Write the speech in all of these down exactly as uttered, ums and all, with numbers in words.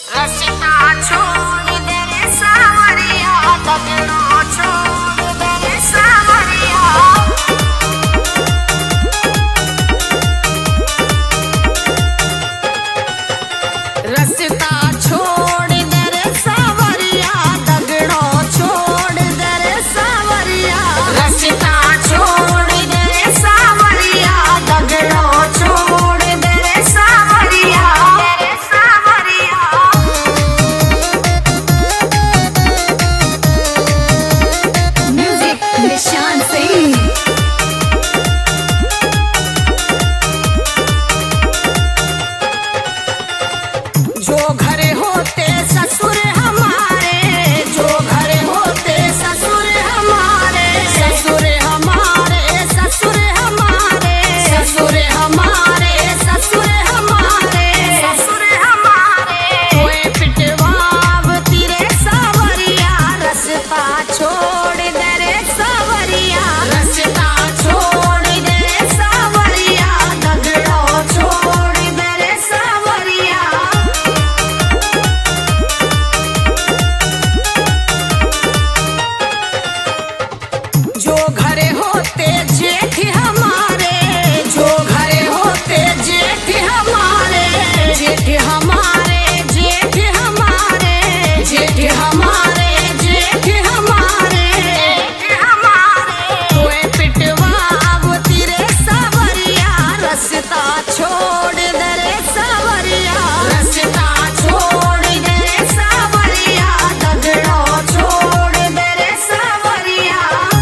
रस्ता छोड़ दे रे सावरिया, दगड़ा छोड़ दे रे सावरिया। रस्ता छोड़ दे रे सावरिया, दगड़ो छोड़ दे रे सावरिया। रस्ता छोड़ दे रे सावरिया, दगड़ो छोड़ दे रे सावरिया। रे सावरिया म्यूजिक निशान सिंह। जो घरे होते ससुर हमारे, जो घरे होते ससुर हमारे, ससुर हमारे, ससुर हमारे, ससुर हमारे, ससुर हमारे, ससुर हमारे। कोई पिटवाव तिरे सावरिया, रस्ता छोड़ दे रे सावरिया। रस्ता छोड़ दे रे सावरिया, दगड़ो छोड़ दे रे सावरिया। जो घरे होते जेठ हमारे, जो घरे होते जेठ हमारे, जेठ हमारे, जेठ हमारे, जेठ हमारे, जेठ हमारे, जेठ हमारे। कोई पिटवाव तिरे सावरिया, रस्ता छोड़ दे रे सावरिया। रस्ता छोड़ दे रे सावरिया, दगड़ो छोड़ दे रे सावरिया।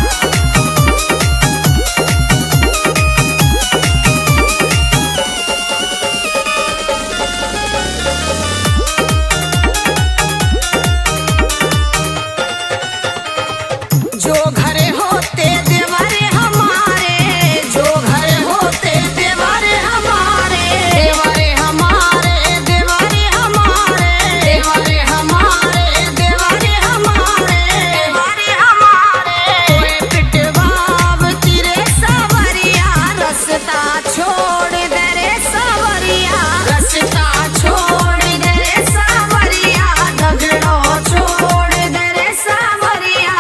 जो घरे होते देवर हमारे, जो घरे होते देवर हमारे, देवर हमारे, देवर हमारे, देवर हमारे, देवर हमारे, देवर हमारे। कोई पिटवाव तिरे सावरिया, रस्ता छोड़ दे रे सावरिया। रस्ता छोड़ दे रे सावरिया, दगड़ो छोड़ दे रे सावरिया।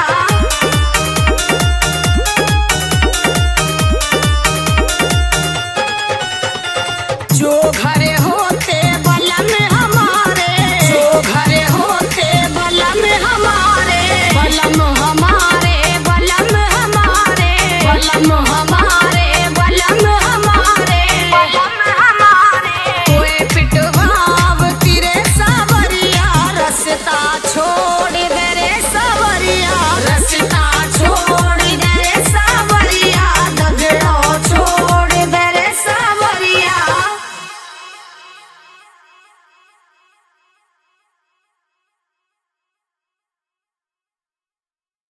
जो घरे होते बलम हमारे, जो घरे होते बलम हमारे, बलम हमारे, बलम हमारे, बलम हमारे, बलम हमारे, बलम हमारे। कोई पिटवाव तिरे सावरिया, रस्ता छोड़